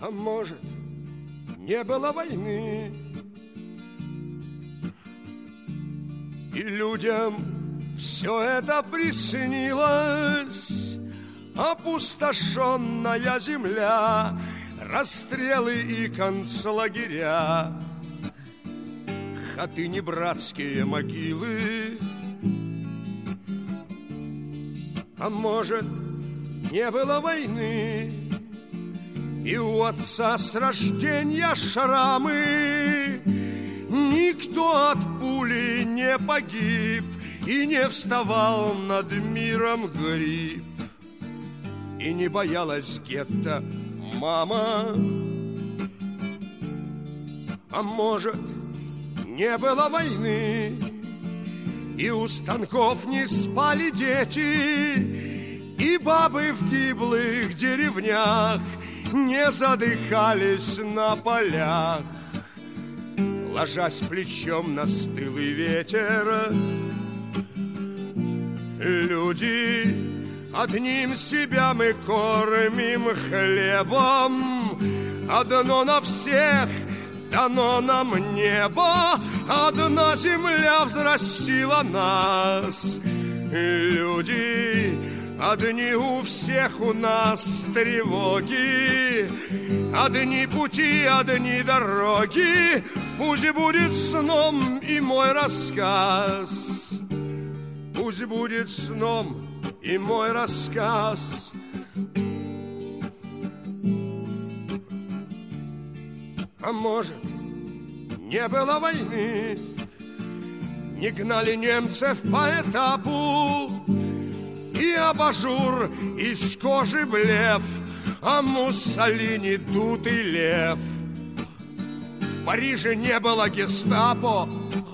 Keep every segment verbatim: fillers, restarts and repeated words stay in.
А может, не было войны, и людям все это приснилось. Опустошенная земля, расстрелы и концлагеря, хатыни братские могилы. А может, не было войны, и у отца с рождения шрамы. Никто от пули не погиб, и не вставал над миром гриб, и не боялась гетто мама. А может, не было войны, и у станков не спали дети, и бабы в гиблых деревнях не задыхались на полях, ложась плечом на стылый ветер. Люди, одним себя мы кормим хлебом, одно на всех дано нам небо, одна земля взрастила нас. Люди, одни у всех у нас тревоги, одни пути, одни дороги. Пусть будет сном и мой рассказ, пусть будет сном и мой рассказ. А может, не было войны, не гнали немцев по этапу, и абажур из кожи блеф, а Муссолини дутый лев. В Париже не было гестапо.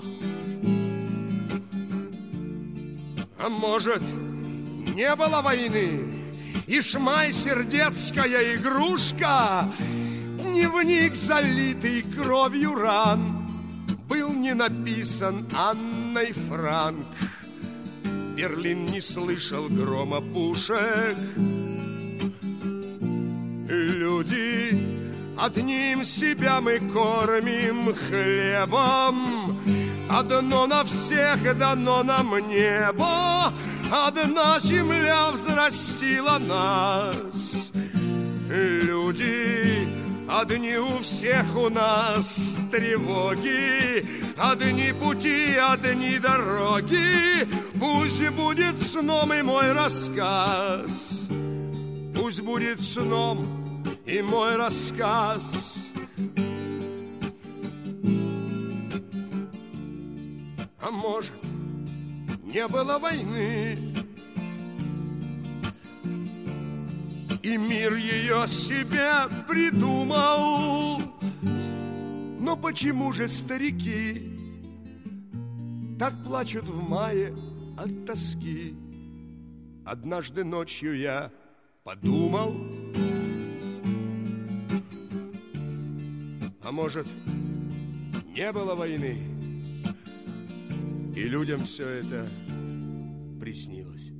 А может, не было войны, и шмайсер, игрушка, дневник, залитый кровью ран, был не написан Анной Франк. Берлин не слышал грома пушек. Люди, одним себя мы кормим хлебом, одно на всех дано нам небо, одна земля взрастила нас. Люди, одни у всех у нас тревоги, одни пути, одни дороги. Пусть будет сном и мой рассказ, пусть будет сном и мой рассказ. А может, не было войны, и мир ее себе придумал. Но почему же старики так плачут в мае от тоски? Однажды ночью я подумал, а может, не было войны, и людям все это приснилось.